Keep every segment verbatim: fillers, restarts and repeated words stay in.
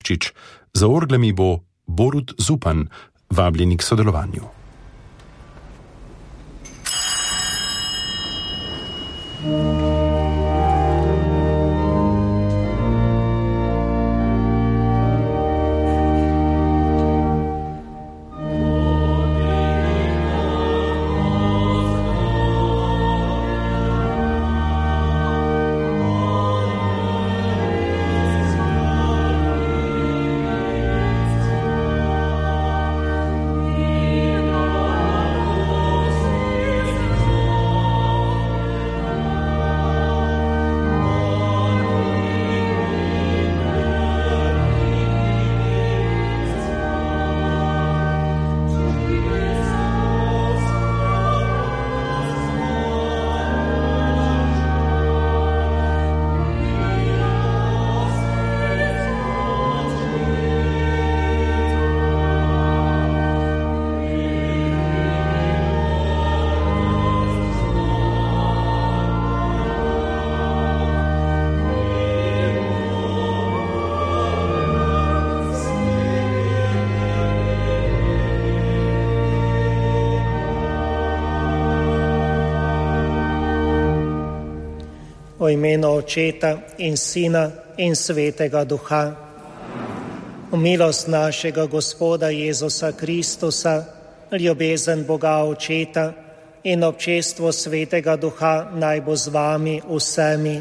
Jakčič, za orglami bo Borut Zupan, vabljeni k sodelovanju. V imenu Očeta in Sina in Svetega Duha. V milost našega Gospoda Jezusa Kristusa, ljubezen Boga Očeta in občestvo Svetega Duha naj bo z vami vsemi.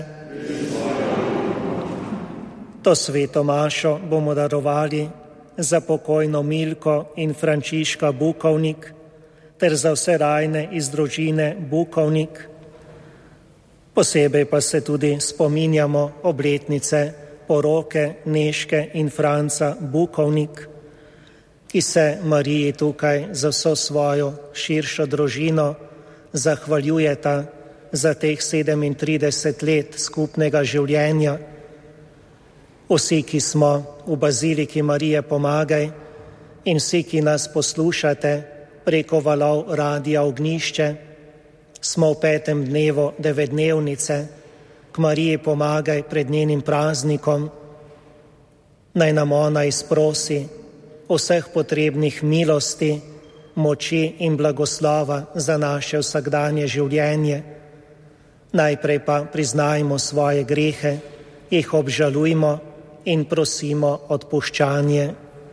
To sveto mašo bomo darovali za pokojno Milko in Frančiška Bukovnik ter za vse rajne iz družine Bukovnik. Posebej pa se tudi spominjamo obletnice poroke Nežke in Franca Bukovnik, ki se Mariji tukaj za vso svojo širšo družino zahvaljujeta za teh sedemintrideset let skupnega življenja. Vsi, ki smo v Baziliki Marije Pomagaj in vsi, ki nas poslušate preko valov Radia Ognjišče, smo v petem dnevu devetdnevnice k Mariji Pomagaj pred njenim praznikom. Naj nam ona izprosi vseh potrebnih milosti, moči in blagoslova za naše vsakdanje življenje. Najprej pa priznajmo svoje grehe, jih obžalujmo in prosimo odpuščanje.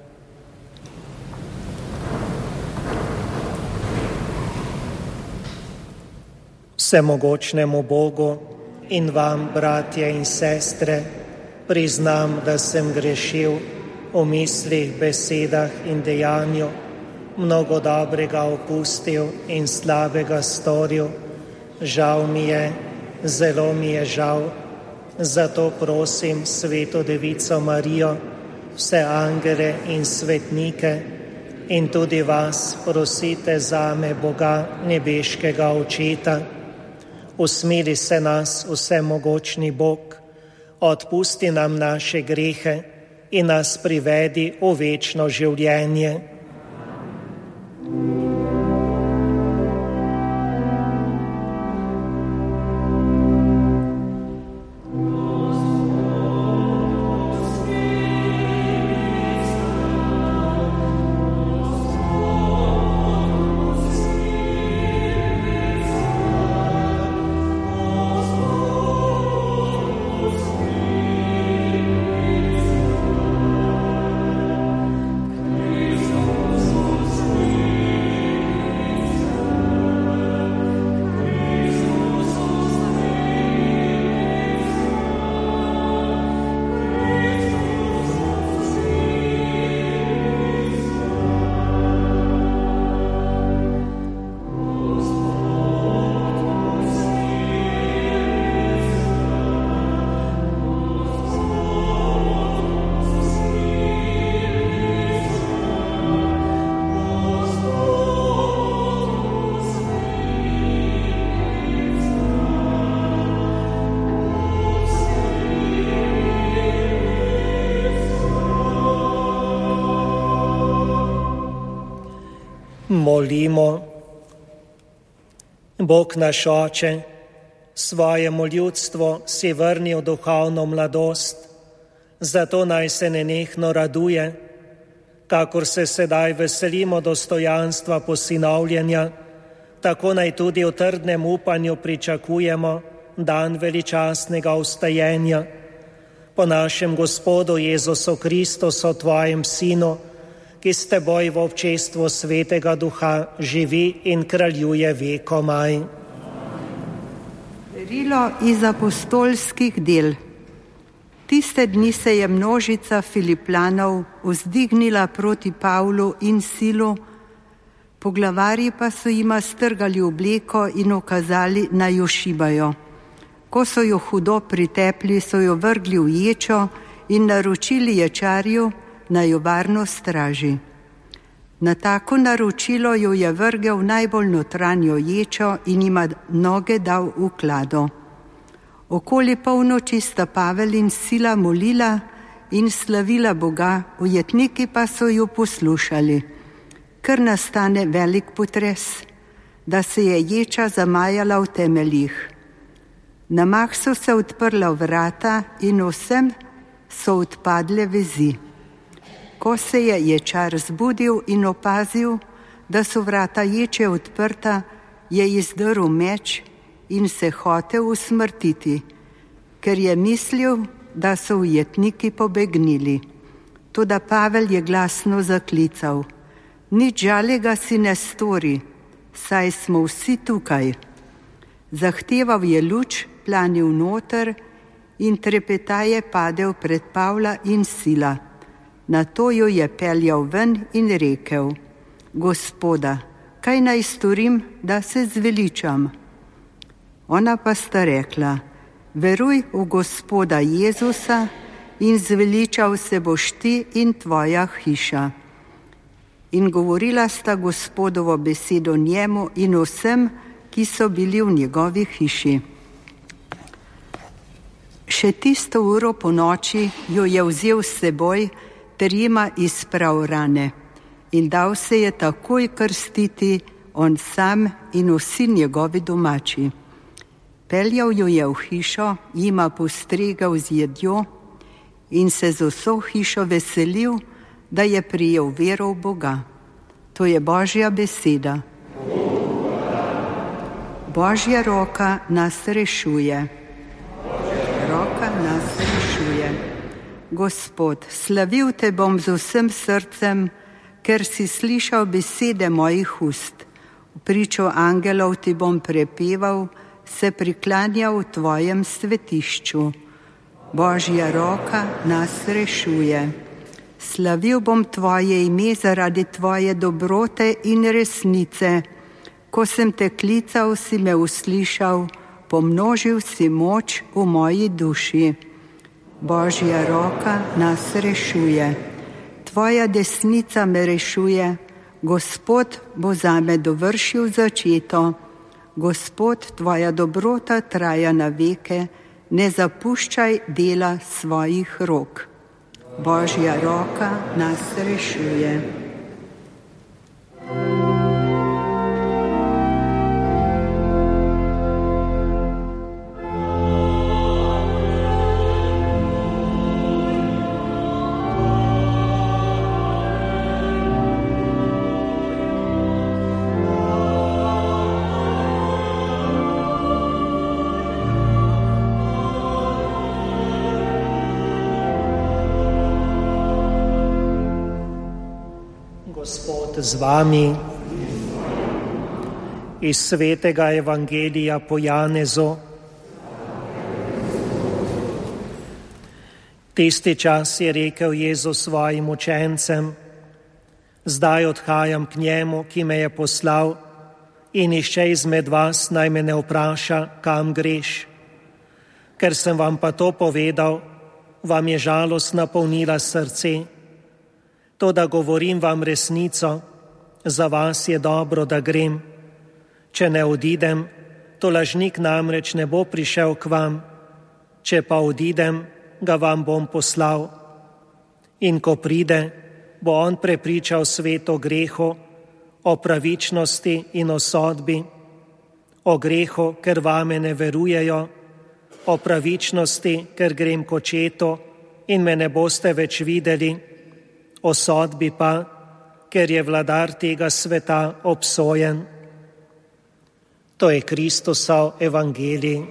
Vsemogočnemu Bogu in vam, bratje in sestre, priznam, da sem grešil v mislih, besedah in dejanju, mnogo dobrega opustil in slabega storil. Žal mi je, zelo mi je žal. Zato prosim Sveto Devico Marijo, vse angele in svetnike in tudi vas prosite zame, Boga nebeškega Očeta. Usmili se nas, vsemogočni Bog, odpusti nam naše grehe in nas privedi v večno življenje. Molimo. Bog naš Oče, svojemu ljudstvu si vrnil duhovno mladost, Zato naj se nenehno raduje, kakor se sedaj veselimo dostojanstva posinovljenja, tako naj tudi v trdnem upanju pričakujemo dan veličastnega vstajenja. Po našem Gospodu Jezusu Kristusu, tvojem Sinu, ki s teboj v občestvu Svetega Duha živi in kraljuje vekomaj. Berilo iz apostolskih del. Tiste dni se je množica Filipljanov vzdignila proti Pavlu in Silu, poglavarji pa so jima strgali obleko in ukazali, naj jo šibajo. Ko so jo hudo pritepli, so jo vrgli v ječo in naročili ječarju, naj jo varno straži. Na tako naročilo jo je vrgel v najbolj notranjo ječo in jima noge dal v klado. Okoli polnoči sta Pavel in Sila molila in slavila Boga, ujetniki pa so jo poslušali. Ker nastane velik potres, da se je ječa zamajala v temeljih. Na mah so se odprla vrata in vsem so odpadle vezi. Ko se je ječar zbudil in opazil, da so vrata ječe odprta, je izdrl meč in se hotel usmrtiti, ker je mislil, da so ujetniki pobegnili. Toda Pavel je glasno zaklical: nič žalega si ne stori, saj smo vsi tukaj. Zahteval je luč, planil noter in trepetaje padel pred Pavla in Sila. Nato jo je peljal ven in rekel: Gospoda, kaj naj storim, da se zveličam? Ona pa sta rekla: veruj v Gospoda Jezusa in zveličal se boš ti in tvoja hiša. In govorila sta Gospodovo besedo njemu in vsem, ki so bili v njegovi hiši. Še tisto uro po noči jo je vzel s seboj ter jima izprav rane in dal se je takoj krstiti, on sam in vsi njegovi domači. Peljal jo je v hišo, jima postregal z jedjo in se z vso hišo veselil, da je prijel vero v Boga. To je Božja beseda. Božja roka nas rešuje. Roka nas rešuje. Gospod, slavil te bom z vsem srcem, ker si slišal besede mojih ust. V pričo angelov ti bom prepeval, se priklanjal v tvojem svetišču. Božja roka nas rešuje. Slavil bom tvoje ime zaradi tvoje dobrote in resnice. Ko sem te klical, si me uslišal, pomnožil si moč v moji duši. Božja roka nas rešuje. Tvoja desnica me rešuje. Gospod bo zame dovršil začeto. Gospod, tvoja dobrota traja na veke, ne zapuščaj dela svojih rok. Božja roka nas rešuje. Z vami iz svetega evangelija po Janezu. Tisti čas je rekel Jezus svojim učencem: zdaj odhajam k njemu, ki me je poslal, in nihče izmed vas naj me ne vpraša, kam greš. Ker sem vam pa to povedal, vam je žalost napolnila srce. Toda govorim vam resnico, za vas je dobro, da grem. Če ne odidem, to lažnik namreč ne bo prišel k vam. Če pa odidem, ga vam bom poslal. In ko pride, bo on prepričal svet o grehu, o pravičnosti in o sodbi. O grehu, ker vame ne verujejo, o pravičnosti, ker grem k očetu in me ne boste več videli, o sodbi pa, ker je vladar tega sveta obsojen. To je Kristusov evangelij.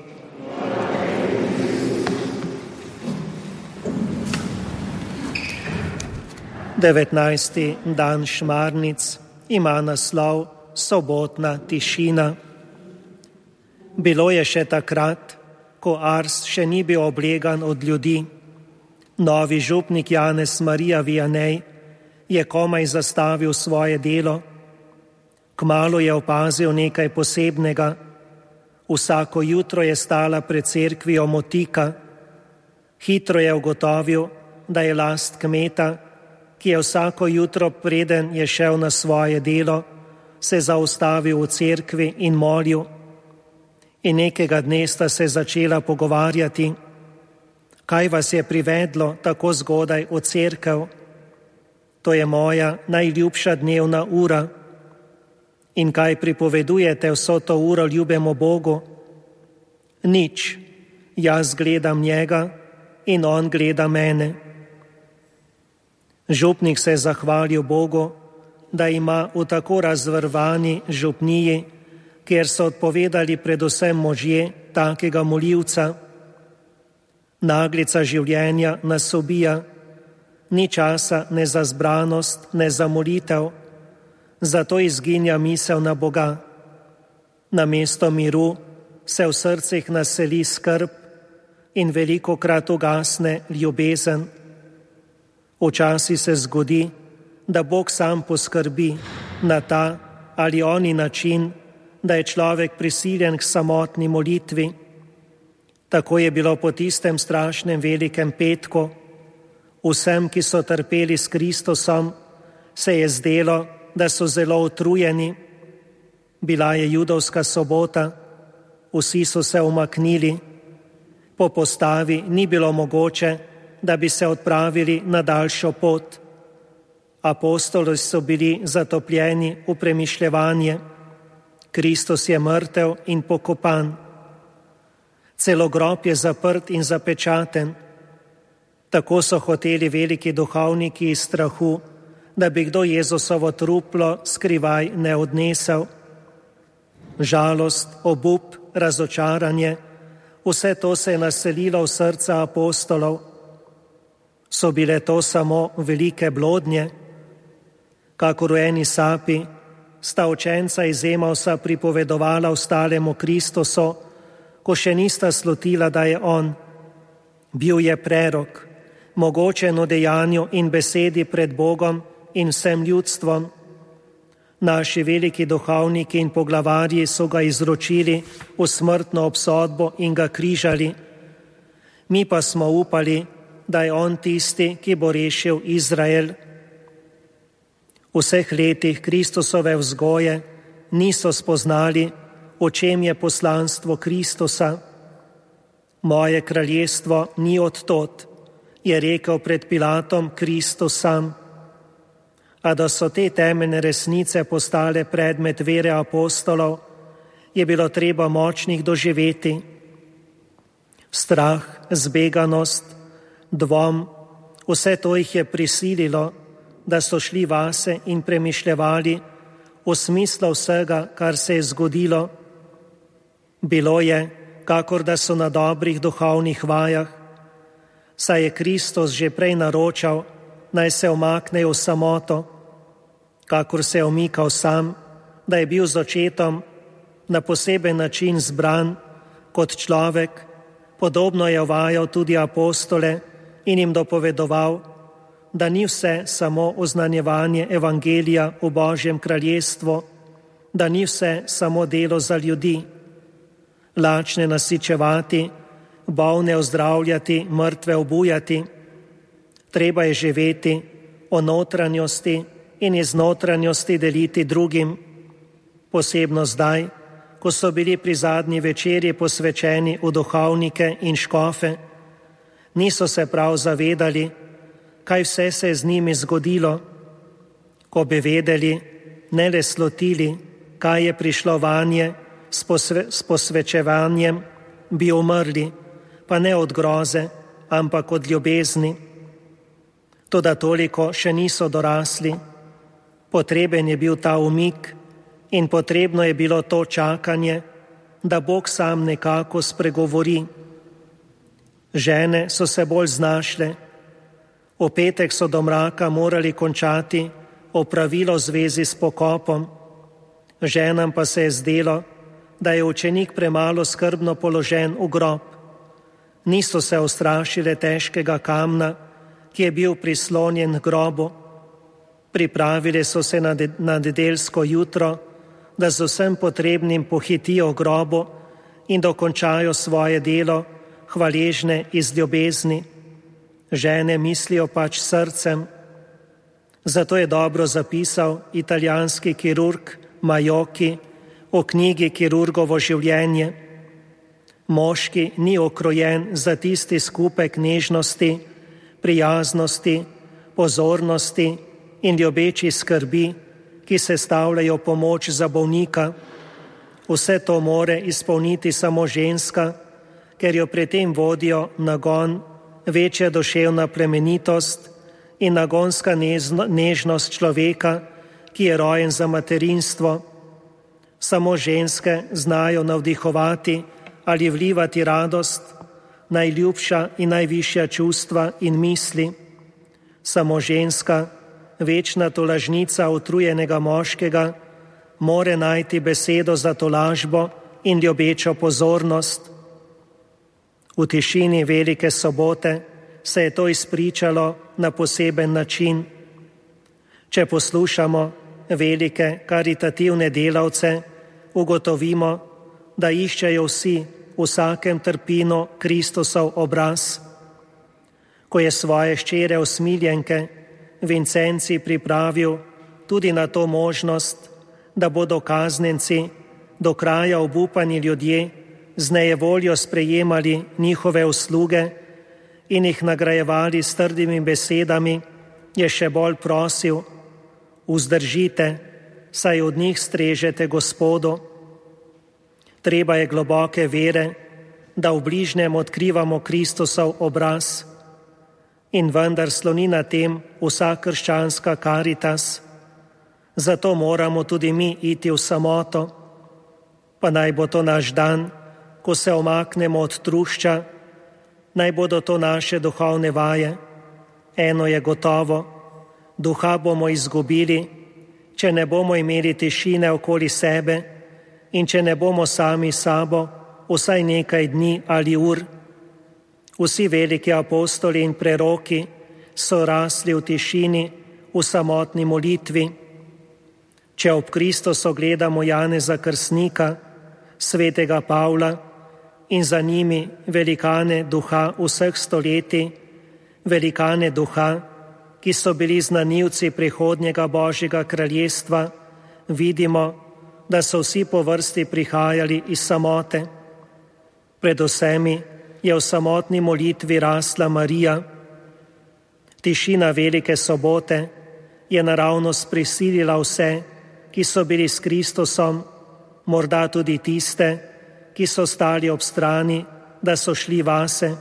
devetnajsti dan šmarnic ima naslov Sobotna tišina. Bilo je še takrat, ko Ars še ni bil oblegan od ljudi. Novi župnik Janez Marija Vianney je komaj zastavil svoje delo. Kmalu je opazil nekaj posebnega. Vsako jutro je stala pred cerkvijo motika. Hitro je ugotovil, da je last kmeta, ki je vsako jutro, preden je šel na svoje delo, se zaustavil v cerkvi in molil. In nekega dne sta se začela pogovarjati, kaj vas je privedlo tako zgodaj v cerkev. To je moja najljubša dnevna ura. In kaj pripovedujete vso to uro ljubemu Bogu? Nič, jaz gledam njega in on gleda mene. Župnik se je zahvalil Bogu, da ima v tako razvrvani župniji, kjer so odpovedali predvsem možje, takega molivca. Naglica življenja nas ubija, ni časa ne za zbranost, ne za molitev, zato izginja misel na Boga. Namesto miru se v srcih naseli skrb in velikokrat ugasne ljubezen. Včasih se zgodi, da Bog sam poskrbi na ta ali oni način, da je človek prisiljen k samotni molitvi. Tako je bilo po tistem strašnem velikem petku. Vsem, ki so trpeli s Kristusom, se je zdelo, da so zelo utrujeni. Bila je judovska sobota, vsi so se umaknili. Po postavi ni bilo mogoče, da bi se odpravili na daljšo pot. Apostoli so bili zatopljeni v premišljevanje. Kristus je mrtev in pokopan. Celo grob je zaprt in zapečaten. Tako so hoteli veliki duhovniki iz strahu, da bi kdo Jezusovo truplo skrivaj ne odnesel. Žalost, obup, razočaranje, vse to se je naselilo v srca apostolov. So bile to samo velike blodnje? Kakor v eni sapi sta učenca iz Emausa pripovedovala ostalemu Kristusu, ko še nista slutila, da je on. Bil je prerok, mogočen v dejanju in besedi pred Bogom in vsem ljudstvom. Naši veliki duhovniki in poglavarji so ga izročili v smrtno obsodbo in ga križali. Mi pa smo upali, da je on tisti, ki bo rešil Izrael. V vseh letih Kristusove vzgoje niso spoznali, v čem je poslanstvo Kristusa. Moje kraljestvo ni od tod, je rekel pred Pilatom Kristus sam. A da so te temeljne resnice postale predmet vere apostolov, je bilo treba močnih doživeti. Strah, zbeganost, dvom, vse to jih je prisililo, da so šli vase in premišljevali o smislu vsega, kar se je zgodilo. Bilo je, kakor da so na dobrih duhovnih vajah, saj je Kristus že prej naročal, naj se omaknejo v samoto, kakor se je omikal sam, da je bil z očetom na poseben način zbran kot človek, podobno je uvajal tudi apostole in jim dopovedoval, da ni vse samo oznanjevanje evangelija v Božjem kraljestvu, da ni vse samo delo za ljudi, lačne nasičevati, bolne ozdravljati, mrtve obujati. Treba je živeti o notranjosti in iz notranjosti deliti drugim, posebno zdaj, ko so bili pri zadnji večerji posvečeni v duhovnike in škofe. Niso se prav zavedali, kaj vse se je z njimi zgodilo. Ko bi vedeli, ne le slutili, kaj je prišlo vanje s, posve, s posvečevanjem, bi umrli, pa ne od groze, ampak od ljubezni. toda toliko še niso dorasli. Potreben je bil ta umik in potrebno je bilo to čakanje, da Bog sam nekako spregovori. Žene so se bolj znašle. V petek so do mraka morali končati opravilo v zvezi s pokopom. Ženam pa se je zdelo, da je učenik premalo skrbno položen v grob. Niso se ustrašile težkega kamna, ki je bil prislonjen k grobu. Pripravili so se na, de, na nedeljsko jutro, da z vsem potrebnim pohitijo grobu in dokončajo svoje delo, hvaležne iz ljubezni. Žene mislijo pač srcem. Zato je dobro zapisal italijanski kirurg Majocchi v knjigi Kirurgovo življenje. Moški ni okrojen za tisti skupek nežnosti, prijaznosti, pozornosti in ljubeči skrbi, ki se stavljajo pomoč za bolnika. Vse to more izpolniti samo ženska, ker jo pri tem vodijo nagon, večja duševna plemenitost in nagonska nežnost človeka, ki je rojen za materinstvo. Samo ženske znajo navdihovati ali vlivati radost, najljubša in najvišja čustva in misli. Samo ženska, večna tolažnica utrujenega moškega, more najti besedo za tolažbo in ljubečo pozornost. V tišini velike sobote se je to izpričalo na poseben način. Če poslušamo velike karitativne delavce, ugotovimo, da iščejo vsi v vsakem trpinu Kristusov obraz. Ko je svoje hčere usmiljenke Vincenci pripravil tudi na to možnost, da bodo kaznjenci, do kraja obupani ljudje, z nejevoljo sprejemali njihove usluge in jih nagrajevali s trdimi besedami, je še bolj prosil: vzdržite, saj od njih strežete Gospodu. Treba je globoke vere, da v bližnjem odkrivamo Kristusov obraz. In vendar sloni na tem vsa krščanska karitas. Zato moramo tudi mi iti v samoto. Pa naj bo to naš dan, ko se omaknemo od trušča, naj bodo to naše duhovne vaje. Eno je gotovo, duha bomo izgubili, če ne bomo imeli tišine okoli sebe in če ne bomo sami sabo vsaj nekaj dni ali ur. Vsi veliki apostoli in preroki so rasli v tišini, v samotni molitvi. Če ob Kristusu gledamo Janeza Krstnika, svetega Pavla in za njimi velikane duha vseh stoletij, velikane duha, ki so bili znanilci prihodnjega Božjega kraljestva, vidimo, da so vsi po vrsti prihajali iz samote. Pred vsemi je v samotni molitvi rasla Marija. Tišina velike sobote je naravnost prisilila vse, ki so bili s Kristusom, morda tudi tiste, ki so stali ob strani, da so šli vase.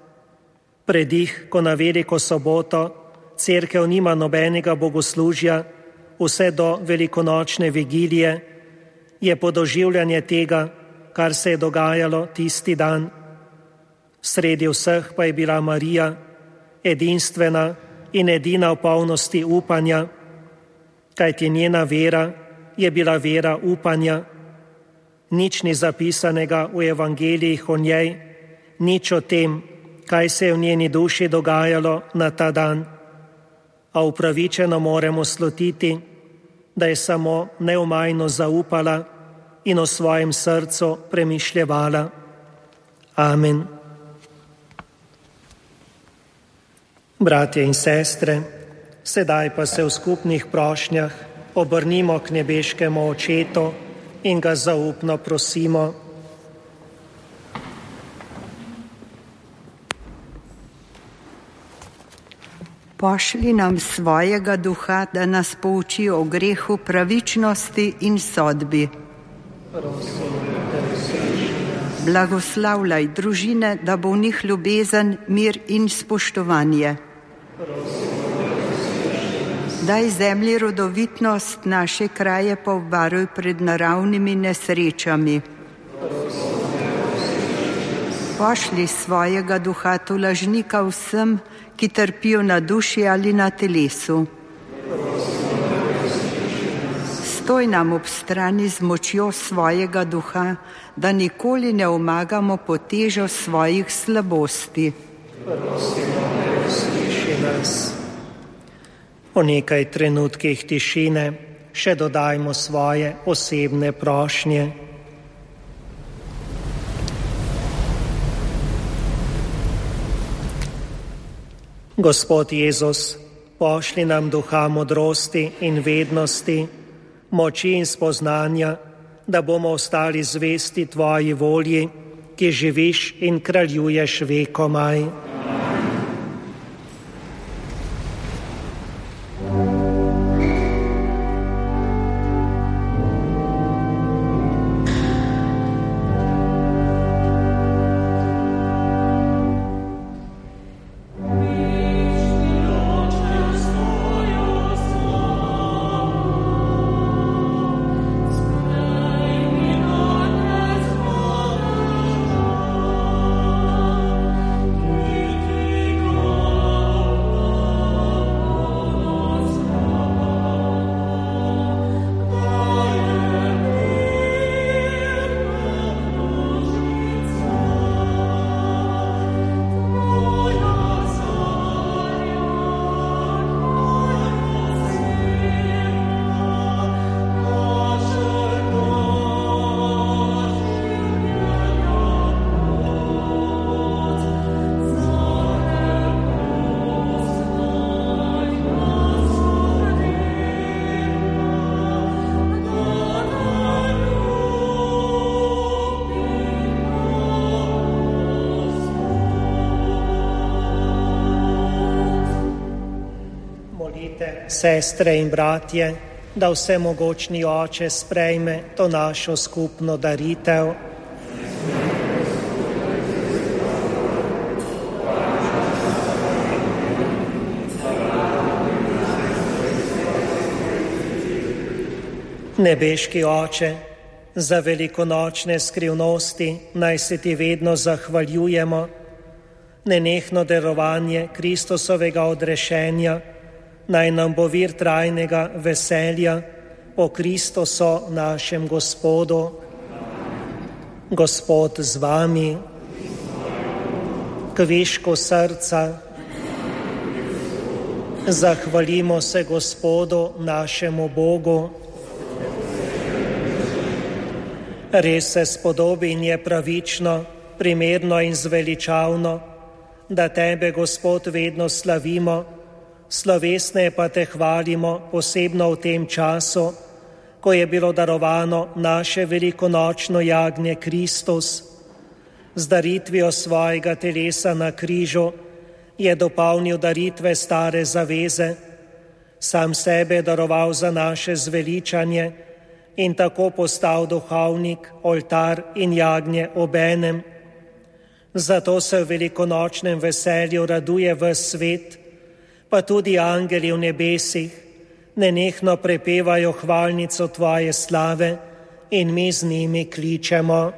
Predih, ko na veliko soboto cerkev nima nobenega bogoslužja, vse do velikonočne vigilije, je podoživljanje tega, kar se je dogajalo tisti dan. Sredi vseh pa je bila Marija, edinstvena in edina v polnosti upanja, kajti njena vera je bila vera upanja. Nič ni zapisanega v evangelijih o njej, nič o tem, kaj se je v njeni duši dogajalo na ta dan. A upravičeno moramo slutiti, da je samo neomajno zaupala in o svojem srcu premišljevala. Amen. Bratje in sestre, sedaj pa se v skupnih prošnjah obrnimo k nebeškemu Očetu in ga zaupno prosimo. Pošli nam svojega duha, da nas pouči o grehu, pravičnosti in sodbi. Blagoslavljaj družine, da bo v njih ljubezen, mir in spoštovanje. Prosim. Daj zemlji rodovitnost, naše kraje pa obvaruj pred naravnimi nesrečami. Pošli svojega duha tolažnika vsem, ki trpijo na duši ali na telesu. Stoj nam ob strani z močjo svojega duha, da nikoli ne omagamo pod težo svojih slabosti. Po nekaj trenutkih tišine še dodajmo svoje osebne prošnje. Gospod Jezus, pošli nam duha modrosti in vednosti, moči in spoznanja, da bomo ostali zvesti Tvoji volji, ki živiš in kraljuješ vekomaj. Sestre in bratje, da vsemogočni Oče sprejme to našo skupno daritev. Nebeški Oče, za velikonočne skrivnosti naj se Ti vedno zahvaljujemo, nenehno darovanje Kristusovega odrešenja naj nam bo vir trajnega veselja po Kristusu našem Gospodu. Gospod z vami, kvišku srca, zahvalimo se Gospodu našemu Bogu. Res se spodobi in je pravično, primerno in zveličavno, da Tebe, Gospod, vedno slavimo, slovesneje pa Te hvalimo posebno v tem času, ko je bilo darovano naše velikonočno jagnje Kristus. Z daritvijo svojega telesa na križu je dopolnil daritve stare zaveze, sam sebe daroval za naše zveličanje in tako postal duhovnik, oltar in jagnje obenem. Zato se v velikonočnem veselju raduje ves svet, pa tudi angeli v nebesih nenehno prepevajo hvalnico Tvoje slave in mi z njimi kličemo.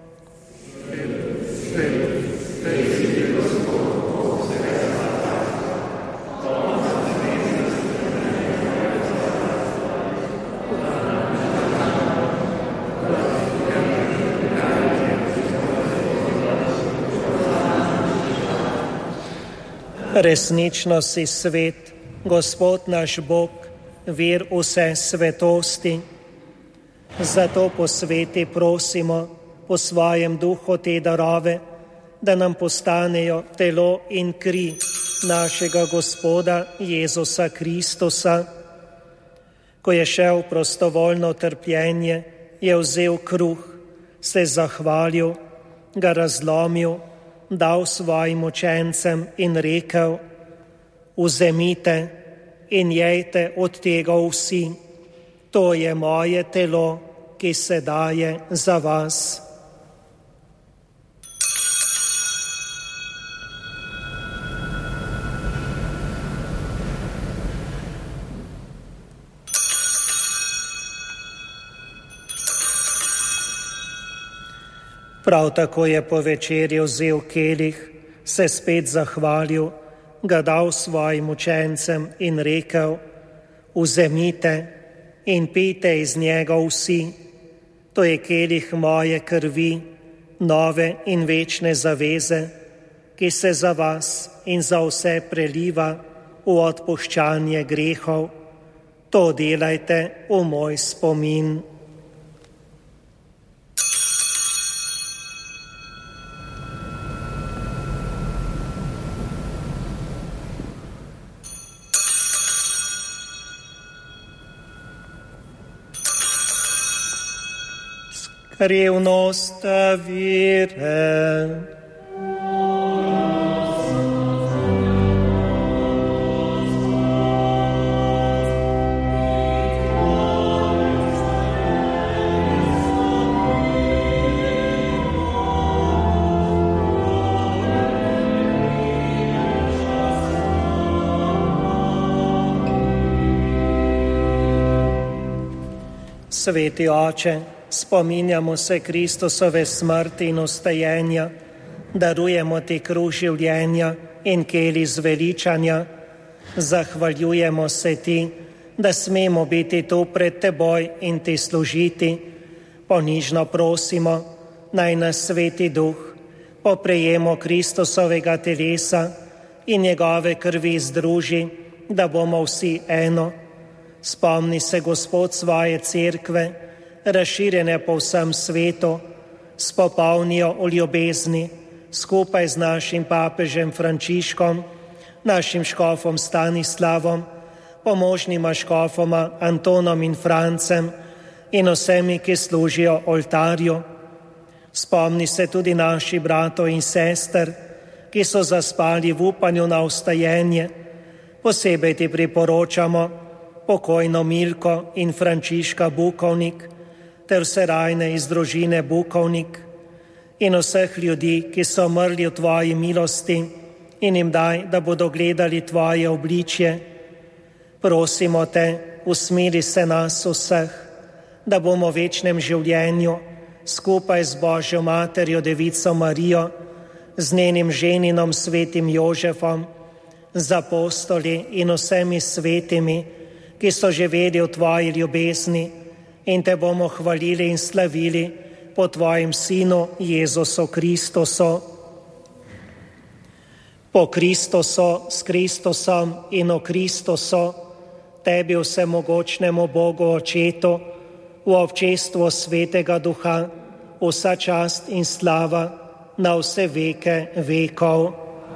Resnično si svet, Gospod naš Bog, vir vse svetosti. Zato po sveti prosimo po svojem duhu te darove, da nam postanejo telo in kri našega Gospoda Jezusa Kristusa. Ko je šel prostovoljno trpljenje, je vzel kruh, se zahvalil, ga razlomil, dal svojim učencem in rekel: vzemite in jejte od tega vsi, to je moje telo, ki se daje za vas. Prav tako je po večerji vzel kelih, se spet zahvalil, ga dal svojim učencem in rekel: Vzemite in pijte iz njega vsi, to je kelih moje krvi, nove in večne zaveze, ki se za vas in za vse preliva v odpuščanje grehov. To delajte v moj spomin. Revnost vere. Sveti Oče, spominjamo se Kristusove smrti in vstajenja, darujemo ti kruh življenja in kelih zveličanja. Zahvaljujemo se ti, da smemo biti tu pred teboj in ti služiti. Ponižno prosimo, naj nas Sveti Duh po prejemu Kristusovega telesa in njegove krvi združi, da bomo vsi eno. Spomni se, Gospod, svoje cerkve, razširjene po vsem svetu, spopolnijo v ljubezni, skupaj z našim papežem Frančiškom, našim škofom Stanislavom, pomožnima škofoma Antonom in Francem in vsemi, ki služijo oltarju. Spomni se tudi naših bratov in sester, ki so zaspali v upanju na vstajenje. Posebej ti priporočamo pokojno Milko in Frančiška Bukovnik ter vse rajne iz družine Bukovnik in vseh ljudi, ki so umrli v tvoji milosti, in jim daj, da bodo gledali tvoje obličje. Prosimo te, usmeri se nas vseh, da bomo v večnem življenju skupaj z Božjo materjo Devico Marijo, z njenim ženinom svetim Jožefom, z apostoli in vsemi svetimi, ki so živeli v tvoji ljubezni, in te bomo hvalili in slavili po tvojim Sinu Jezusu Kristusu. Po Kristusu, s Kristusom in o Kristusu, tebi vsemogočnemu Bogu Očetu, v občestvu Svetega Duha, vsa čast in slava na vse veke vekov.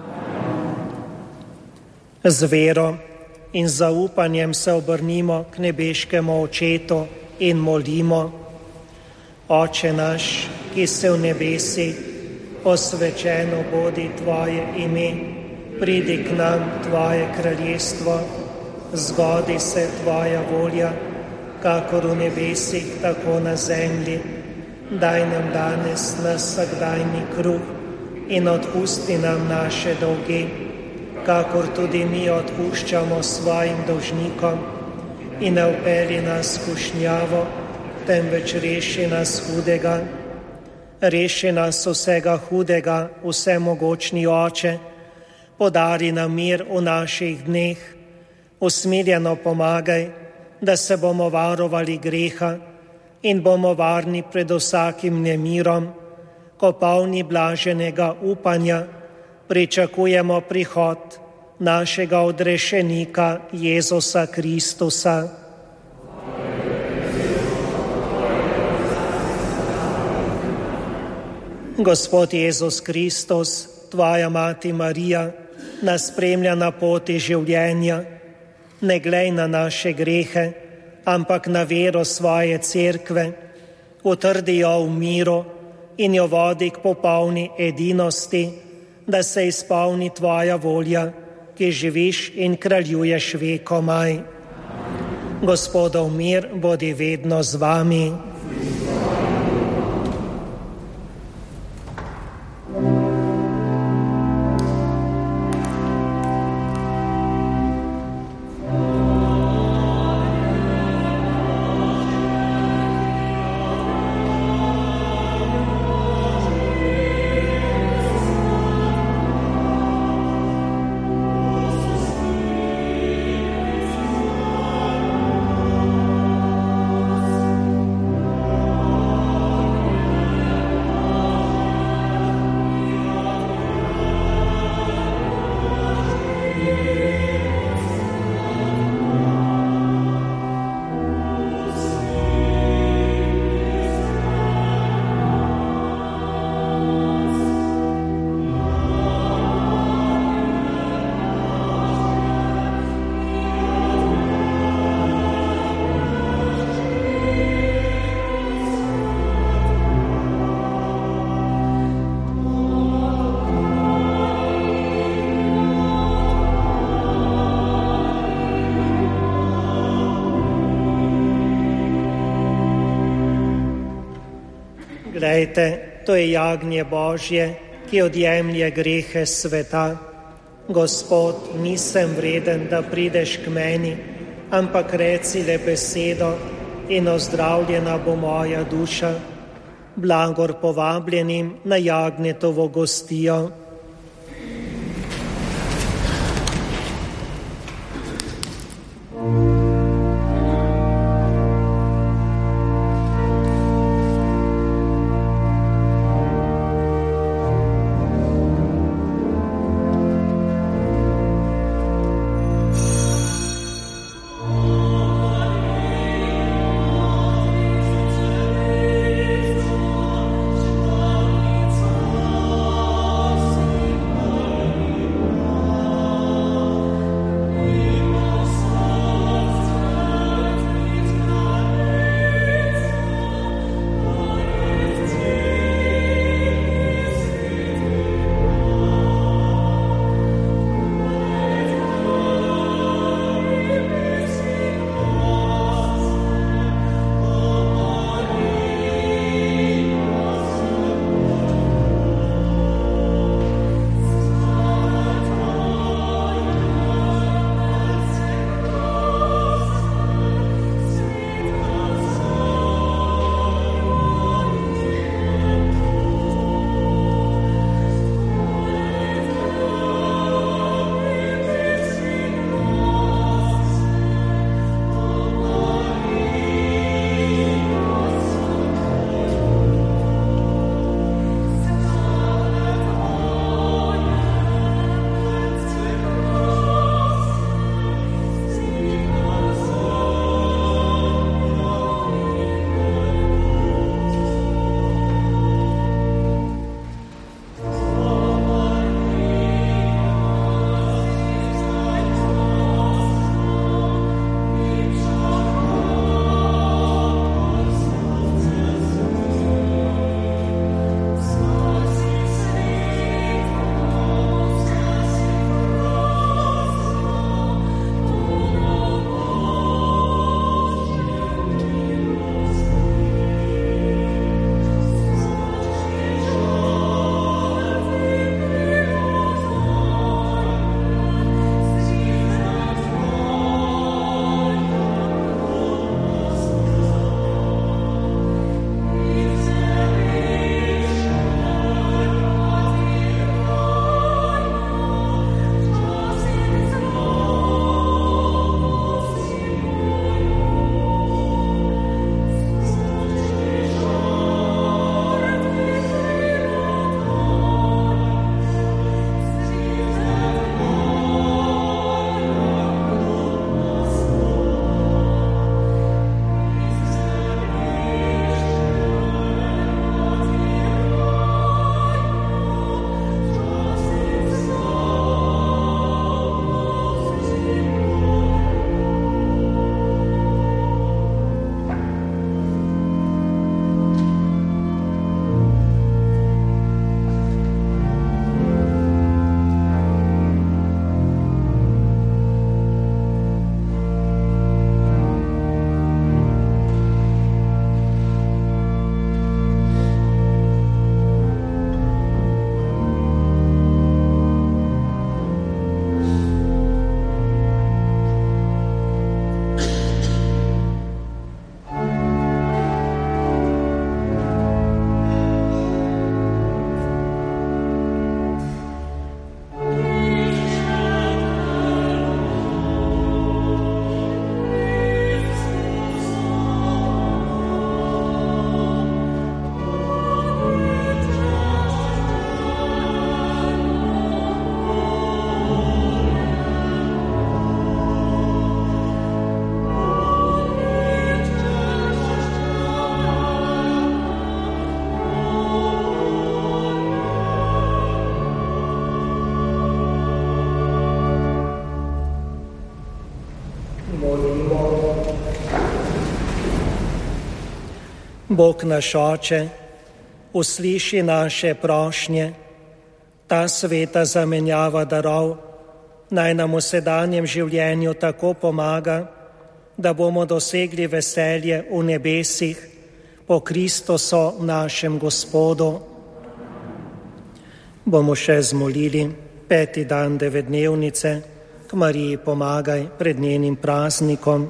Z vero in zaupanjem se obrnimo k nebeškemu Očetu in molimo: Oče naš, ki si v nebesih, posvečeno bodi tvoje ime, pridi k nam tvoje kraljestvo, zgodi se tvoja volja, kakor v nebesih, tako na zemlji. Daj nam danes naš vsakdanji kruh in odpusti nam naše dolge, kakor tudi mi odpuščamo svojim dolžnikom, in ne vpelji nas v skušnjavo, temveč reši nas hudega. Reši nas vsega hudega, vsemogočni Oče, podari nam mir v naših dneh, usmiljeno pomagaj, da se bomo varovali greha in bomo varni pred vsakim nemirom, ko polni blaženega upanja pričakujemo prihod našega odrešenika Jezusa Kristusa. Gospod Jezus Kristus, tvoja mati Marija, nas spremlja na poti življenja. Ne glej na naše grehe, ampak na vero svoje cerkve, utrdi jo v miru in jo vodi k popolni edinosti, da se izpolni tvoja volja, ki živiš in kraljuješ vekomaj. Gospodov mir bodi vedno z vami. Glejte, to je jagnje Božje, ki odjemlje grehe sveta. Gospod, nisem vreden, da prideš k meni, ampak reci le besedo in ozdravljena bo moja duša. Blagor povabljenim na jagnjetovo gostijo. Bog naš Oče, usliši naše prošnje, ta sveta zamenjava darov naj nam v sedanjem življenju tako pomaga, da bomo dosegli veselje v nebesih po Kristusu našem Gospodu. Bomo še zmolili peti dan devetdnevnice, k Mariji pomagaj pred njenim praznikom.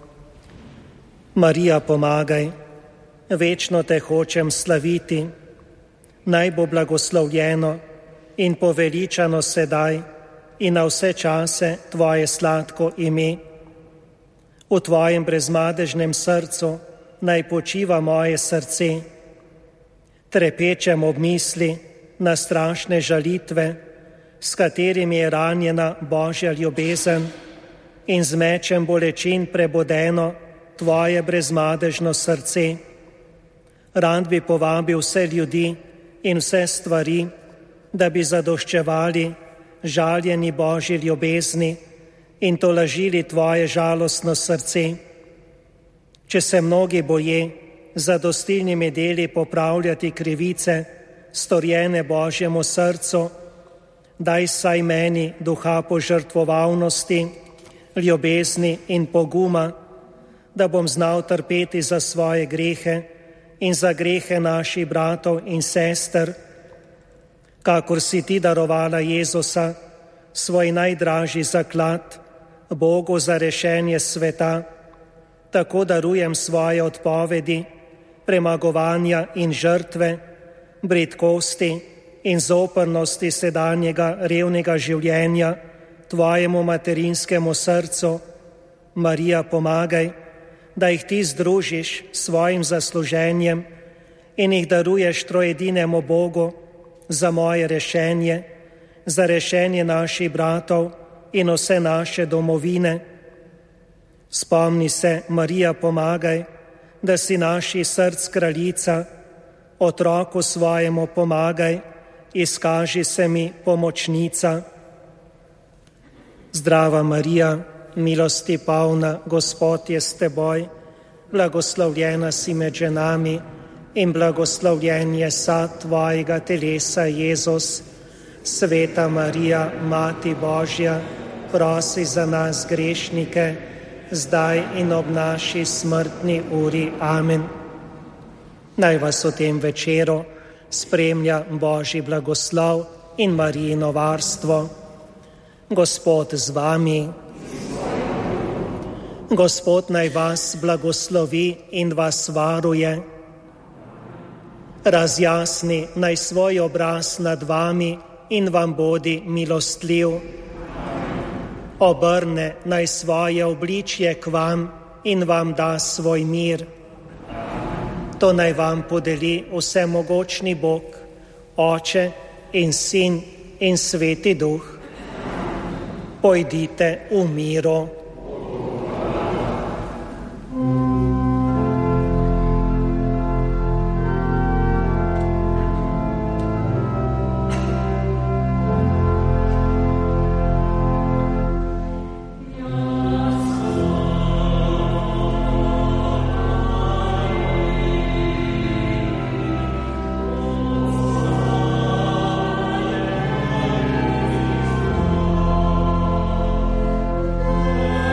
Marija, pomagaj, večno te hočem slaviti, naj bo blagoslovljeno in poveličano sedaj in na vse čase tvoje sladko ime. V tvojem brezmadežnem srcu naj počiva moje srce, trepečem ob misli na strašne žalitve, s katerimi je ranjena Božja ljubezen, in z mečem bolečin prebodeno tvoje brezmadežno srce. Rad bi povabil vse ljudi in vse stvari, da bi zadoščevali žaljeni Božji ljubezni in tolažili tvoje žalostno srce. Če se mnogi boje za dostilnimi deli popravljati krivice, storjene Božjemu srcu, daj saj meni duha požrtvovalnosti, ljubezni in poguma, da bom znal trpeti za svoje grehe in za grehe naših bratov in sester, kakor si ti darovala Jezusa, svoj najdražji zaklad, Bogu za rešenje sveta, tako darujem svoje odpovedi, premagovanja in žrtve, bridkosti in zoprnosti sedanjega revnega življenja tvojemu materinskemu srcu. Marija, pomagaj, da jih ti združiš s svojim zasluženjem in jih daruješ trojedinemu Bogu za moje rešenje, za rešenje naših bratov in vse naše domovine. Spomni se, Marija, pomagaj, da si naši src kraljica, otroku svojemu pomagaj, izkaži se mi pomočnica. Zdrava Marija, milosti polna, Gospod je s teboj, blagoslovljena si med ženami in blagoslovljen je sad tvojega telesa, Jezus. Sveta Marija, Mati Božja, prosi za nas grešnike, zdaj in ob naši smrtni uri. Amen. Naj vas v tem večeru spremlja Božji blagoslov in Marijino varstvo. Gospod z vami. Gospod naj vas blagoslovi in vas varuje. Razjasni naj svoj obraz nad vami in vam bodi milostljiv. Obrne naj svoje obličje k vam in vam da svoj mir. To naj vam podeli vsemogočni Bog, Oče in Sin in Sveti Duh. Pojdite v miru. Amen.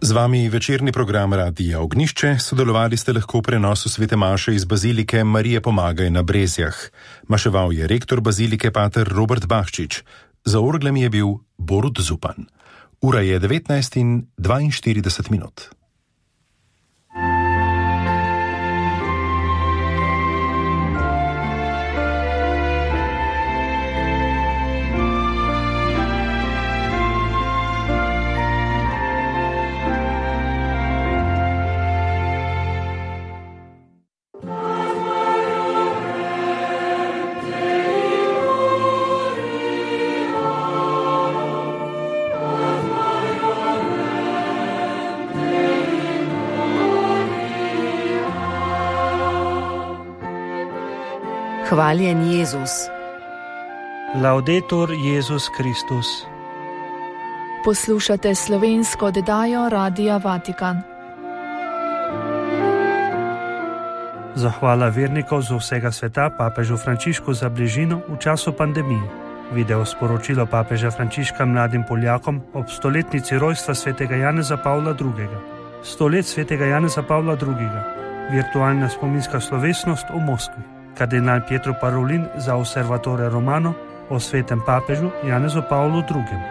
Z vami večerni program Radia Ognjišče, sodelovali ste lahko v prenosu svete maše iz bazilike Marije Pomagaj na Brezjah. Maševal je rektor bazilike pater Robert Bahčič, za orglami je bil Borut Zupan. Ura je devetnajst in dvainštirideset minut. Hvaljen Jezus. Laudetur Jezus Kristus. Poslušate slovensko oddajo Radia Vatikan. Zahvala vernikov z vsega sveta papežu Frančišku za bližino v času pandemije. Video sporočilo papeža Frančiška mladim Poljakom ob stoletnici rojstva svetega Janeza Pavla drugega. Sto let svetega Janeza Pavla drugega. Virtualna spominska slovesnost v Moskvi. Kardinal Pietro Parolin za Osservatore Romano o svetem papežu Janezu Pavlu drugem.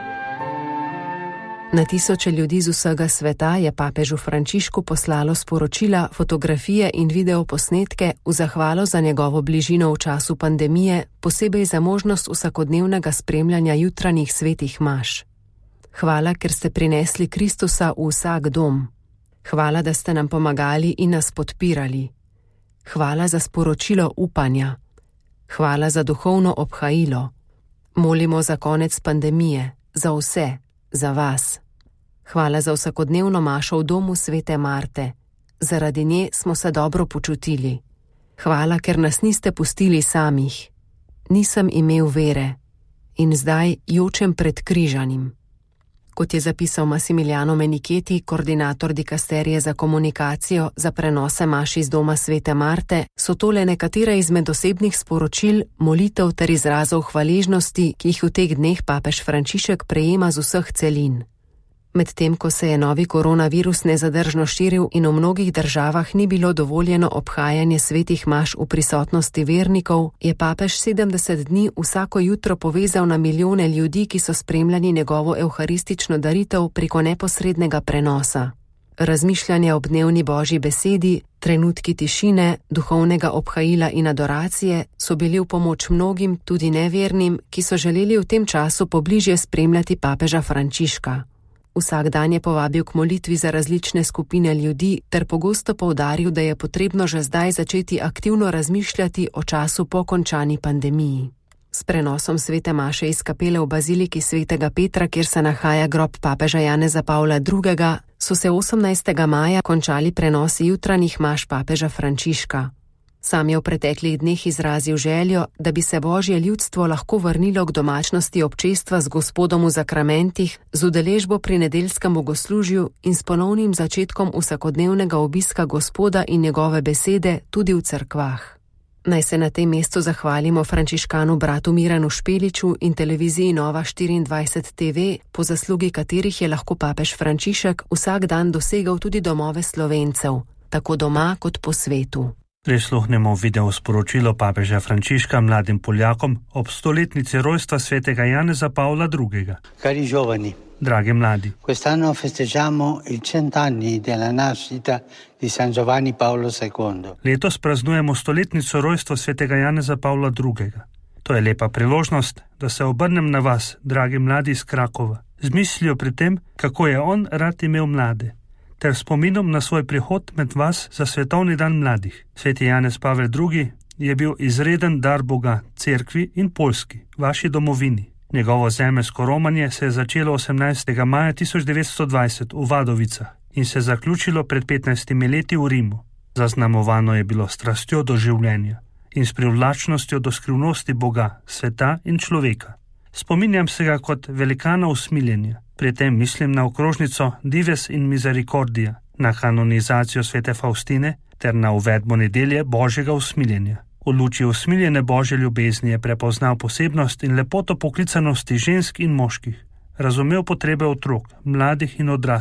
Na tisoče ljudi z vsega sveta je papežu Frančišku poslalo sporočila, fotografije in videoposnetke v zahvalo za njegovo bližino v času pandemije, posebej za možnost vsakodnevnega spremljanja jutranjih svetih maš. Hvala, ker ste prinesli Kristusa v vsak dom. Hvala, da ste nam pomagali in nas podpirali. Hvala za sporočilo upanja. Hvala za duhovno obhajilo. Molimo za konec pandemije, za vse, za vas. Hvala za vsakodnevno mašo v domu svete Marte. Zaradi nje smo se dobro počutili. Hvala, ker nas niste pustili samih. Nisem imel vere in zdaj jočem pred križanim. Kot je zapisal Massimiliano Menichetti, koordinator dikasterije za komunikacijo za prenose maš iz doma svete Marte, so tole nekatere izmed osebnih sporočil, molitev ter izrazov hvaležnosti, ki jih v teh dneh papež Frančišek prejema z vseh celin. Medtem ko se je novi koronavirus nezadržno širil in v mnogih državah ni bilo dovoljeno obhajanje svetih maš v prisotnosti vernikov, je papež sedemdeset dni vsako jutro povezal na milijone ljudi, ki so spremljali njegovo evharistično daritev preko neposrednega prenosa. Razmišljanja ob dnevni Božji besedi, trenutki tišine, duhovnega obhajila in adoracije so bili v pomoč mnogim, tudi nevernim, ki so želeli v tem času pobližje spremljati papeža Frančiška. Vsak dan je povabil k molitvi za različne skupine ljudi ter pogosto poudaril, da je potrebno že zdaj začeti aktivno razmišljati o času po končani pandemiji. S prenosom svete maše iz kapele v baziliki svetega Petra, kjer se nahaja grob papeža Janeza Pavla drugega, so se osemnajstega maja končali prenosi jutranjih maš papeža Frančiška. Sam je v preteklih dneh izrazil željo, da bi se Božje ljudstvo lahko vrnilo k domačnosti občestva z Gospodom v zakramentih, z udeležbo pri nedeljskem bogoslužju in s ponovnim začetkom vsakodnevnega obiska Gospoda in njegove besede tudi v cerkvah. Naj se na tem mestu zahvalimo frančiškanu bratu Miranu Špeliču in televiziji Nova štiriindvajset T V, po zaslugi katerih je lahko papež Frančišek vsak dan dosegal tudi domove Slovencev, tako doma kot po svetu. Prisluhnemo video sporočilo papeža Frančiška mladim Poljakom ob stoletnici rojstva svetega Janeza Pavla drugega. Cari giovani, dragi mladi, quest'anno festeggiamo i cent'anni della nascita di San Giovanni Paolo secondo. Letos praznujemo stoletnico rojstva svetega Janeza Pavla drugega. To je lepa priložnost, da se obrnem na vas, dragi mladi iz Krakova, z mislijo pri tem, kako je on rad imel mlade, ter spominom na svoj prihod med vas za svetovni dan mladih. Sveti Janez Pavel drugi je bil izreden dar Boga, cerkvi in Poljski, vaši domovini. Njegovo zemeljsko romanje se je začelo osemnajstega maja tisoč devetsto dvajset v Vadovicah in se zaključilo pred petnajstimi leti v Rimu. Zaznamovano je bilo strastjo do življenja in s privlačnostjo do skrivnosti Boga, sveta in človeka. Spominjam se ga kot velikana usmiljenja. Pri tem mislim na okrožnico Dives in Misericordia, na kanonizacijo svete Faustine ter na uvedbo nedelje Božjega usmiljenja. V luči usmiljene Božje ljubezni je prepoznal posebnost in lepoto poklicanosti žensk in moških, razumel potrebe otrok, mladih in odraslih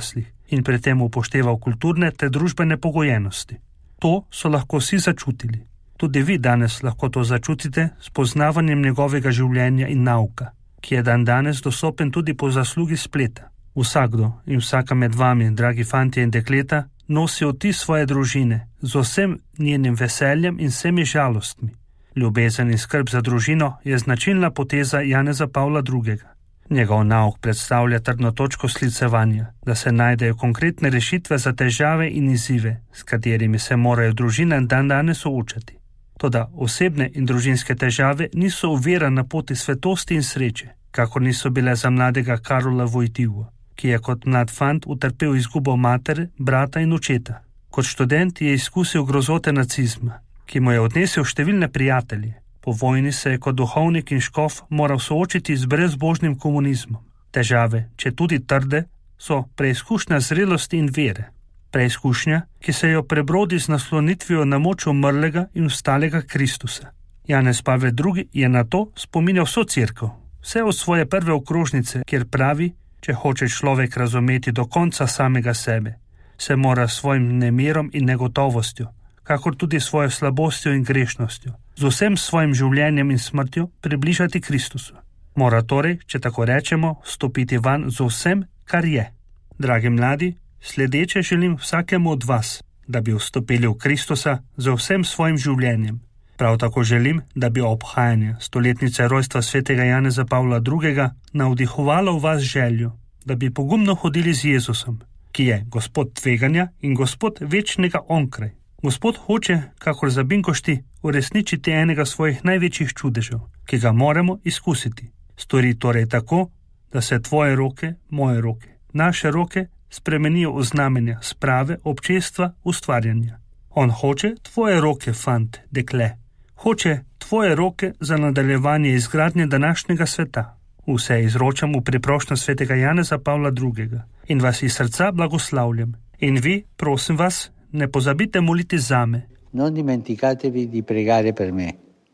in pri tem upošteval kulturne ter družbene pogojenosti. To so lahko vsi začutili. Tudi vi danes lahko to začutite s poznavanjem njegovega življenja in nauka, ki je dan danes dostopen tudi po zaslugi spleta. Vsakdo in vsaka med vami, dragi fantje in dekleta, nosi vtis svoje družine z vsem njenim veseljem in vsemi žalostmi. Ljubezen in skrb za družino je značilna poteza Janeza Pavla drugega. Njegov nauk predstavlja trdno točko sklicevanja, da se najdejo konkretne rešitve za težave in izzive, s katerimi se morajo družine dan danes soočati. Toda osebne in družinske težave niso ovira na poti svetosti in sreče, kakor niso bile za mladega Karola Wojtyłę, ki je kot mlad fant utrpel izgubo matere, brata in očeta. Kot študent je izkusil grozote nacizma, ki mu je odnesel številne prijatelje. Po vojni se je kot duhovnik in škof moral soočiti z brezbožnim komunizmom. Težave, če tudi trde, so preizkušnja zrelosti in vere. Preizkušnja, ki se jo prebrodi z naslonitvijo na moč umrlega in vstalega Kristusa. Janez Pavel drugi je na to spominjal vso cerkev, vse od svoje prve okrožnice, kjer pravi, če hoče človek razumeti do konca samega sebe, se mora s svojim nemirom in negotovostjo, kakor tudi svojo slabostjo in grešnostjo, z vsem svojim življenjem in smrtjo približati Kristusu. Mora torej, če tako rečemo, stopiti van z vsem, kar je. Dragi mladi, sledeče želim vsakemu od vas, da bi vstopili v Kristusa z vsem svojim življenjem. Prav tako želim, da bi obhajanje stoletnice rojstva svetega Janeza Pavla drugega navdihovalo v vas željo, da bi pogumno hodili z Jezusom, ki je Gospod tveganja in Gospod večnega onkraj. Gospod hoče, kakor za binkošti, uresničiti enega svojih največjih čudežev, ki ga moramo izkusiti. Stori torej tako, da se tvoje roke, moje roke, naše roke spremenijo v znamenja sprave, občestva, ustvarjanja. On hoče tvoje roke, fant, dekle. Hoče tvoje roke za nadaljevanje izgradnje današnjega sveta. Vse izročam v priprošnjo svetega Janeza Pavla drugega in vas iz srca blagoslavljam. In vi, prosim vas, ne pozabite moliti zame. Non dimenticatevi di pregare per me.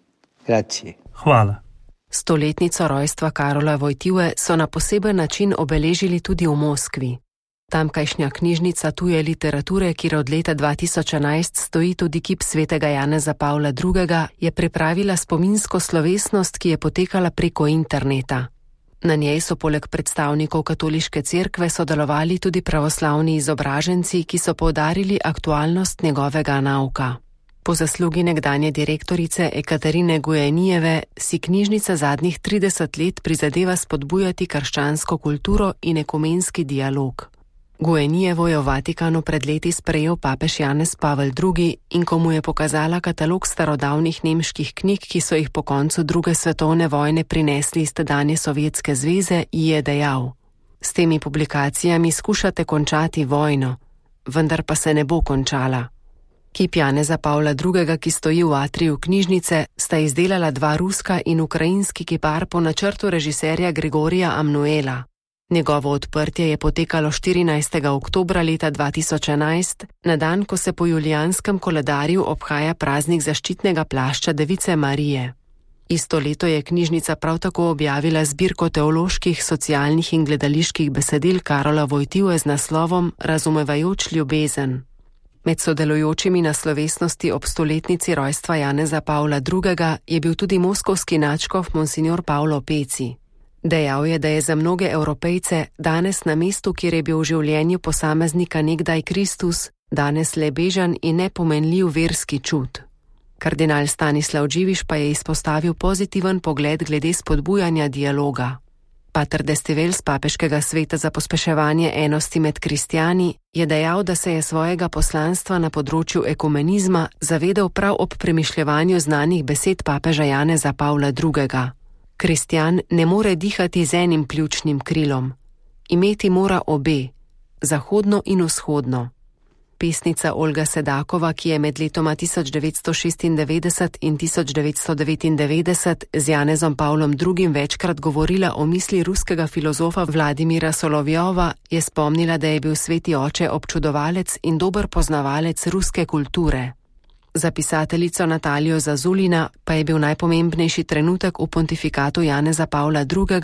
Grazie. Hvala. Stoletnico rojstva Karola Wojtyłę so na poseben način obeležili tudi v Moskvi. Tamkajšnja knjižnica tuje literature, kjer od leta dva tisoč enajst stoji tudi kip svetega Janeza Pavla drugega, je pripravila spominsko slovesnost, ki je potekala preko interneta. Na njej so poleg predstavnikov katoliške cerkve sodelovali tudi pravoslavni izobraženci, ki so poudarili aktualnost njegovega nauka. Po zaslugi nekdanje direktorice Ekaterine Gujenijeve si knjižnica zadnjih trideset let prizadeva spodbujati krščansko kulturo in ekumenski dialog. Gujenijevo je v Vatikanu pred leti sprejel papež Janez Pavel drugi in ko mu je pokazala katalog starodavnih nemških knjig, ki so jih po koncu druge svetovne vojne prinesli iz tedanje Sovjetske zveze, ji je dejal: S temi publikacijami skušate končati vojno, vendar pa se ne bo končala. Kip Janeza Pavla drugega, ki stoji v atriju knjižnice, sta izdelala dva ruska in ukrajinski kipar po načrtu režiserja Grigorija Amnuela. Njegovo odprtje je potekalo štirinajstega oktobra leta dva tisoč enajst, na dan, ko se po julijanskem koledarju obhaja praznik zaščitnega plašča Device Marije. Isto leto je knjižnica prav tako objavila zbirko teoloških, socialnih in gledaliških besedil Karola Wojtyłę z naslovom Razumevajoč ljubezen. Med sodelujočimi na slovesnosti ob stoletnici rojstva Janeza Pavla drugega je bil tudi moskovski nadškof monsignor Pavlo Peci. Dejal je, da je za mnoge Evropejce danes na mestu, kjer je bil v življenju posameznika nekdaj Kristus, danes le bežan in nepomenljiv verski čud. Kardinal Stanislav Dživiš pa je izpostavil pozitiven pogled glede spodbujanja dialoga. Pater Destivel z Papeškega sveta za pospeševanje enosti med kristjani je dejal, da se je svojega poslanstva na področju ekumenizma zavedal prav ob premišljevanju znanih besed papeža Janeza Pavla drugega. Kristjan ne more dihati z enim pljučnim krilom. Imeti mora obe, zahodno in vzhodno. Pesnica Olga Sedakova, ki je med letoma tisoč devetsto šestindevetdeset in tisoč devetsto devetindevetdeset z Janezom Pavlom drugim večkrat govorila o misli ruskega filozofa Vladimira Solovjova, je spomnila, da je bil sveti oče občudovalec in dober poznavalec ruske kulture. Za pisateljico Natalijo Zazulina pa je bil najpomembnejši trenutek v pontifikatu Janeza Pavla drugega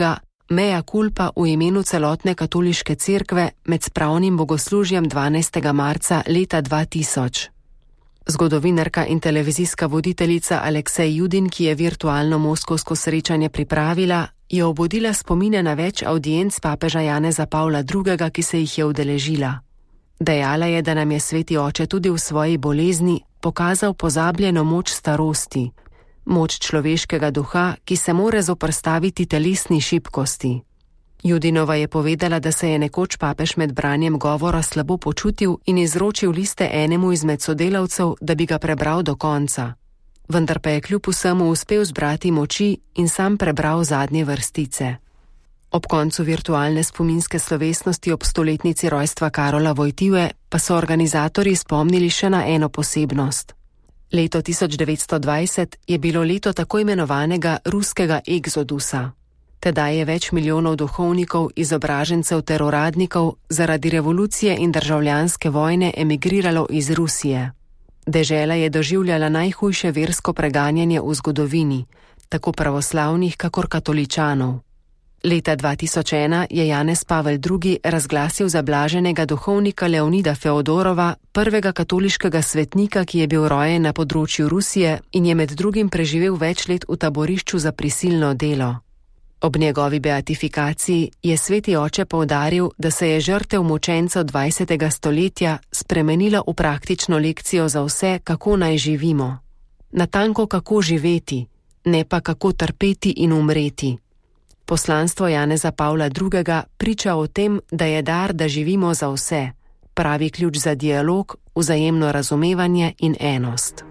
mea culpa v imenu celotne katoliške cerkve med spravnim bogoslužjem dvanajstega marca leta dva tisoč. Zgodovinarka in televizijska voditeljica Aleksej Judin, ki je virtualno moskovsko srečanje pripravila, je obudila spomine na več audienc papeža Janeza Pavla drugega, ki se jih je udeležila. Dejala je, da nam je sveti oče tudi v svoji bolezni pokazal pozabljeno moč starosti, moč človeškega duha, ki se more zoprstaviti telesni šibkosti. Judinova je povedala, da se je nekoč papež med branjem govora slabo počutil in izročil liste enemu izmed sodelavcev, da bi ga prebral do konca. Vendar pa je kljub vsemu uspel zbrati moči in sam prebral zadnje vrstice. Ob koncu virtualne spominske slovesnosti ob stoletnici rojstva Karola Wojtyły pa so organizatorji spomnili še na eno posebnost. Leto tisoč devetsto dvajset je bilo leto tako imenovanega ruskega egzodusa. Tedaj je več milijonov duhovnikov, izobražencev ter uradnikov zaradi revolucije in državljanske vojne emigriralo iz Rusije. Dežela je doživljala najhujše versko preganjanje v zgodovini, tako pravoslavnih kakor katoličanov. Leta dva tisoč ena je Janez Pavel drugi razglasil za blaženega duhovnika Leonida Feodorova, prvega katoliškega svetnika, ki je bil rojen na področju Rusije in je med drugim preživel več let v taborišču za prisilno delo. Ob njegovi beatifikaciji je sveti oče poudaril, da se je žrtev mučencev dvajsetega stoletja spremenila v praktično lekcijo za vse, kako naj živimo. Natanko kako živeti, ne pa kako trpeti in umreti. Poslanstvo Janeza Pavla drugega priča o tem, da je dar, da živimo za vse, pravi ključ za dialog, vzajemno razumevanje in enost.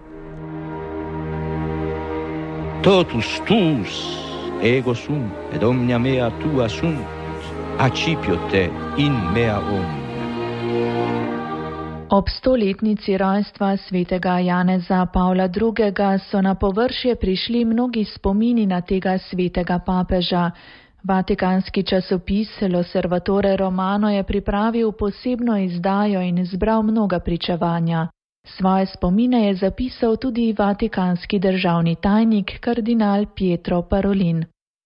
Totus tuus ego sum, et omnia mea tua sunt, accipio te in mea omnia. Ob stoletnici rojstva svetega Janeza Pavla drugega so na površje prišli mnogi spomini na tega svetega papeža. Vatikanski časopis L'Osservatore Romano je pripravil posebno izdajo in zbral mnoga pričevanja. Svoje spomine je zapisal tudi vatikanski državni tajnik kardinal Pietro Parolin.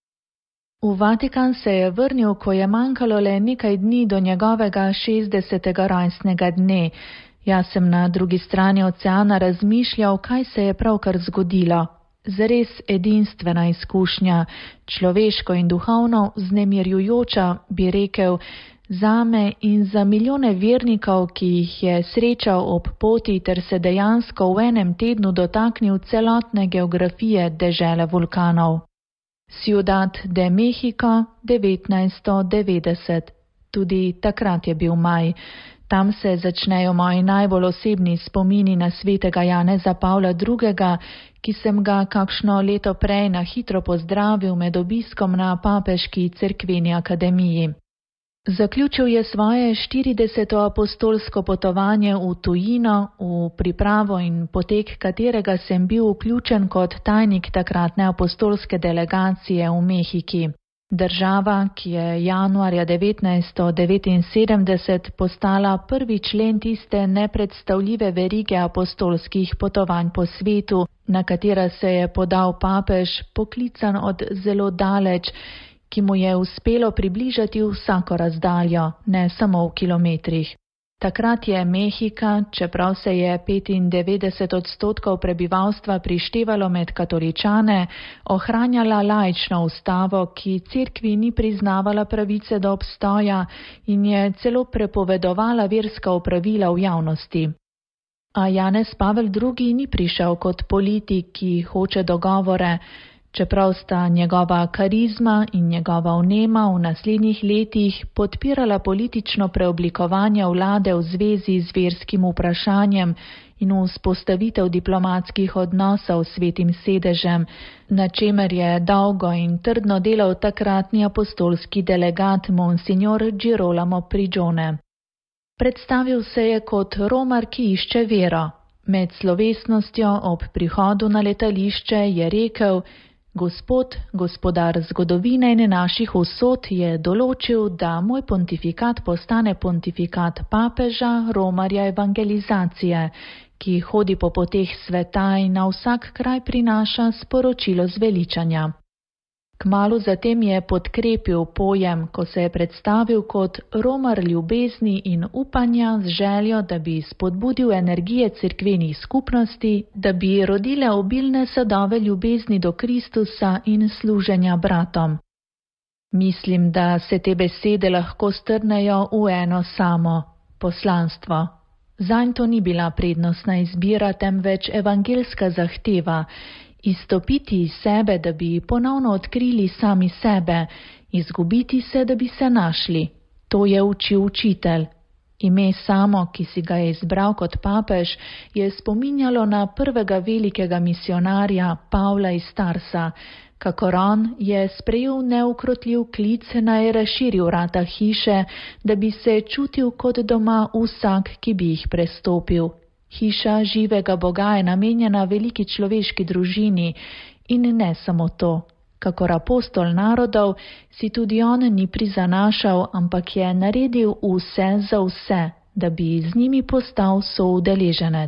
V Vatikan se je vrnil, ko je manjkalo le nekaj dni do njegovega šestdesetega rojstnega dne. Jaz sem na drugi strani oceana razmišljal, kaj se je pravkar zgodilo. Zares edinstvena izkušnja, človeško in duhovno vznemirjujoča, bi rekel, zame in za milijone vernikov, ki jih je srečal ob poti ter se dejansko v enem tednu dotaknil celotne geografije dežele vulkanov. Ciudad de México, devetnajststo devetdeset. Tudi takrat je bil maj. Tam se začnejo moji najbolj osebni spomini na svetega Janeza Pavla drugega, ki sem ga kakšno leto prej na hitro pozdravil med obiskom na papeški cerkveni akademiji. Zaključil je svoje štirideseto apostolsko potovanje v tujino, v pripravo in potek katerega sem bil vključen kot tajnik takratne apostolske delegacije v Mehiki. Država, ki je januarja devetnajststo devetinsedemdeset postala prvi člen tiste nepredstavljive verige apostolskih potovanj po svetu, na katera se je podal papež, poklican od zelo daleč, ki mu je uspelo približati vsako razdaljo, ne samo v kilometrih. Takrat je Mehika, čeprav se je petindevetdeset odstotkov prebivalstva prištevalo med katoličane, ohranjala laično ustavo, ki cerkvi ni priznavala pravice do obstoja in je celo prepovedovala verska opravila v javnosti. A Janez Pavel drugi ni prišel kot politik, ki hoče dogovore, čeprav sta njegova karizma in njegova vnema v naslednjih letih podpirala politično preoblikovanje vlade v zvezi z verskim vprašanjem in vzpostavitev diplomatskih odnosov s Svetim sedežem, na čemer je dolgo in trdno delal takratni apostolski delegat Monsignor Girolamo Prigione. Predstavil se je kot romar, ki išče vero. Med slovesnostjo ob prihodu na letališče je rekel: Gospod, gospodar zgodovine in naših usod je določil, da moj pontifikat postane pontifikat papeža, romarja evangelizacije, ki hodi po poteh sveta in na vsak kraj prinaša sporočilo zveličanja. Kmalu zatem je podkrepil pojem, ko se je predstavil kot romar ljubezni in upanja z željo, da bi spodbudil energije cerkvenih skupnosti, da bi rodile obilne sadove ljubezni do Kristusa in služenja bratom. Mislim, da se te besede lahko strnejo v eno samo poslanstvo. Zanj to ni bila prednostna izbira, temveč evangelska zahteva, izstopiti iz sebe, da bi ponovno odkrili sami sebe, izgubiti se, da bi se našli. To je učil učitelj. Ime samo, ki si ga je izbral kot papež, je spominjalo na prvega velikega misionarja Pavla iz Tarsa, kakor on je sprejel neukrotljiv klic, naj razširi vrata hiše, da bi se čutil kot doma vsak, ki bi jih prestopil. Hiša živega Boga je namenjena veliki človeški družini in ne samo to. Kakor apostol narodov si tudi on ni prizanašal, ampak je naredil vse za vse, da bi z njimi postal soudeleženec.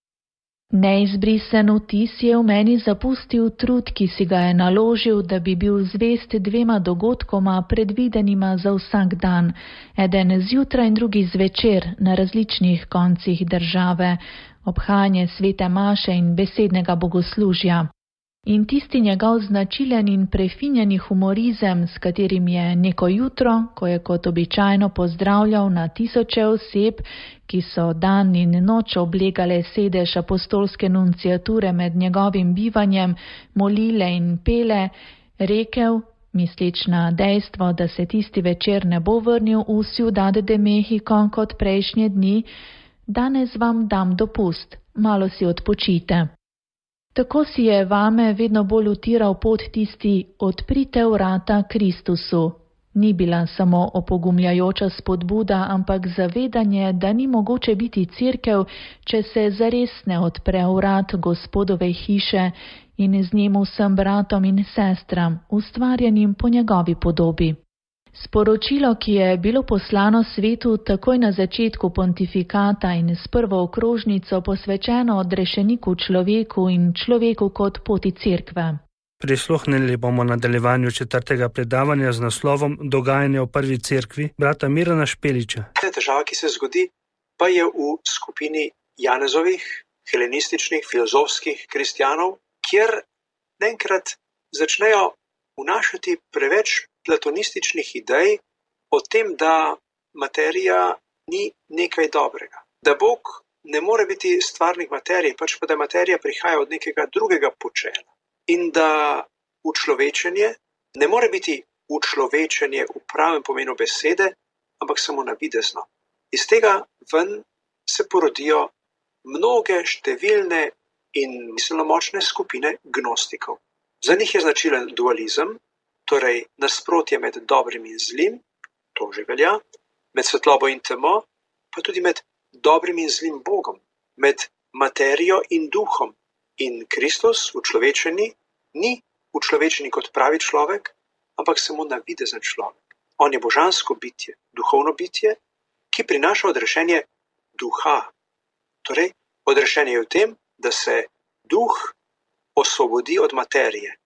Neizbrisen vtis je v meni zapustil trud, ki si ga je naložil, da bi bil zvest dvema dogodkoma predvidenima za vsak dan, eden zjutraj in drugi zvečer na različnih koncih države, obhajanje svete maše in besednega bogoslužja. In tisti njegov značilen in prefinjeni humorizem, s katerim je neko jutro, ko je kot običajno pozdravljal na tisoče oseb, ki so dan in noč oblegale sedež apostolske nunciature med njegovim bivanjem, molile in pele, rekel, misleč na dejstvo, da se tisti večer ne bo vrnil v Ciudad de Mexico kot prejšnje dni, danes vam dam dopust, malo si odpočite. Tako si je vame vedno bolj utiral pot tisti odprite vrata Kristusu. Ni bila samo opogumljajoča spodbuda, ampak zavedanje, da ni mogoče biti cerkev, če se zares ne odpre vrat Gospodove hiše in z njim vsem bratom in sestram, ustvarjenim po njegovi podobi. Sporočilo, ki je bilo poslano svetu takoj na začetku pontifikata in s prvo okrožnico posvečeno odrešeniku človeku in človeku kot poti cerkve. Prisluhnili bomo nadaljevanju četrtega predavanja z naslovom Dogajanje v prvi cerkvi brata Mirana Špeliča. Težava, ki se zgodi, pa je v skupini Janezovih, helenističnih, filozofskih kristjanov, kjer naenkrat začnejo vnašati preveč platonističnih idej o tem, da materija ni nekaj dobrega. Da Bog ne more biti stvarnik materije, pač pa da materija prihaja od nekega drugega počela. In da učlovečenje ne more biti učlovečenje v pravem pomenu besede, ampak samo navidezno. Iz tega ven se porodijo mnoge številne in miselno močne skupine gnostikov. Za njih je značilen dualizem, torej nasprotje med dobrim in zlim, to že velja, med svetlobo in temo, pa tudi med dobrim in zlim Bogom, med materijo in duhom. In Kristus, učlovečeni, ni učlovečeni kot pravi človek, ampak samo navidezen človek. On je božansko bitje, duhovno bitje, ki prinaša odrešenje duha. Torej, odrešenje je v tem, da se duh osvobodi od materije.